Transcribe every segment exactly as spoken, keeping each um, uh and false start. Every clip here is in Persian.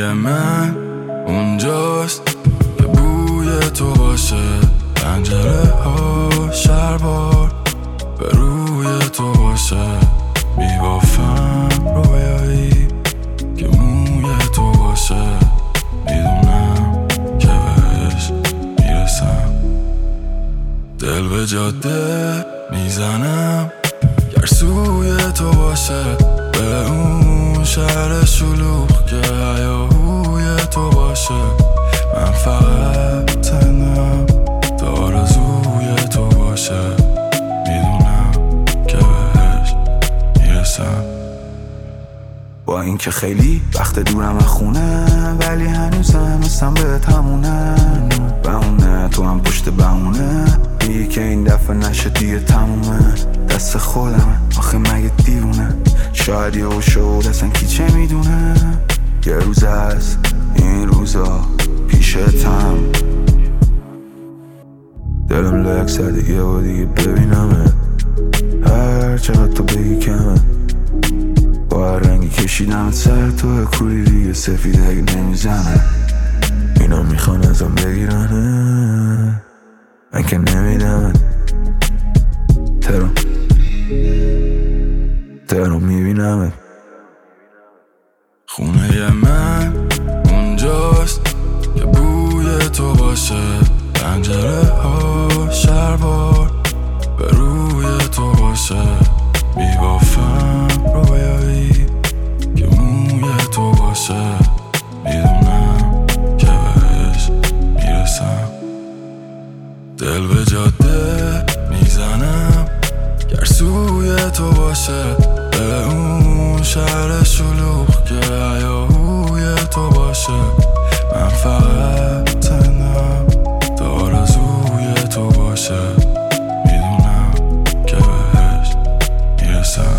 خونه من اونجاست که بوی تو باشه، پنجره ها شربار به روی تو باشه، میبافم رویایی که موی تو باشه، میدونم که بهش میرسم. دل به جاده میزنم گر سوی تو باشه، به اون شهر شلوغ که هیاهوی تو باشه. من فقط تنم تا آرزوی تو باشه، میدونم که بهش میرسم. با اینکه خیلی وقت دورم از خونه، ولی هنوزم هستم به تمونه. بهونه تو هم پشت بهونه، میگی که این دفعه نشه دیگه تمومه. دست خودمه آخه مگه دیوونه، شاید یه شد اصلا کی چه میدونه. یه روز از این روزا پیشتم، دلم لک زده یه با دیگه ببینمه. هر چقدر تو بگی کمه، با هر رنگی کشیدم سر تو کوری دیگه سفید اگه نمیزنه. اینا میخوان ازم بگیرنه، من که نمیدمه. ترام ترام میبینمه. خونه من اونجاست که بوی تو باشه، پنجره ها شربار به روی تو باشه، میبافم رویایی که موی تو باشه، میدونم که بهش میرسم. دل به جاده میزنم گر سوی تو باشه، به اون شهر شلوغ که هیاهوی تو باشه. من فقط تنم تا آرزوی تو باشه، میدونم که بهش میرسم.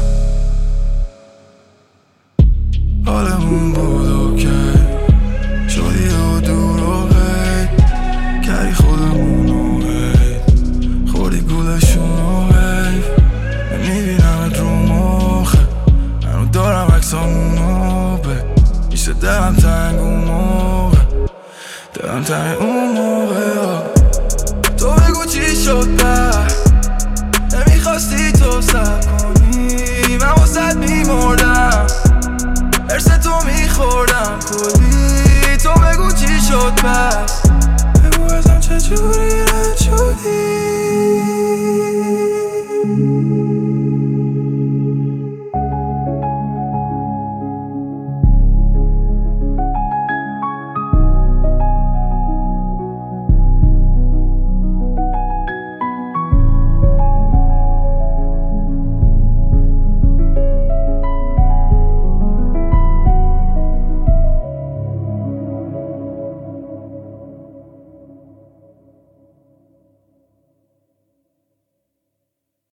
حالمون بود اوکی، شدی و دور و غیر، کردی خودمون و غیر، خوردی گولشون و غیر. نمیبینم رو مخه، منو دارم عکسامونو به میشه. دلم تنگ اون موقع، دلم تنگ اون موقع. تو بگو چی شد بر نمیخواستی تو سب کنی، من واسد میمردم ارس تو میخوردم کلی. تو بگو چی شد پس، بگو ازم چجوری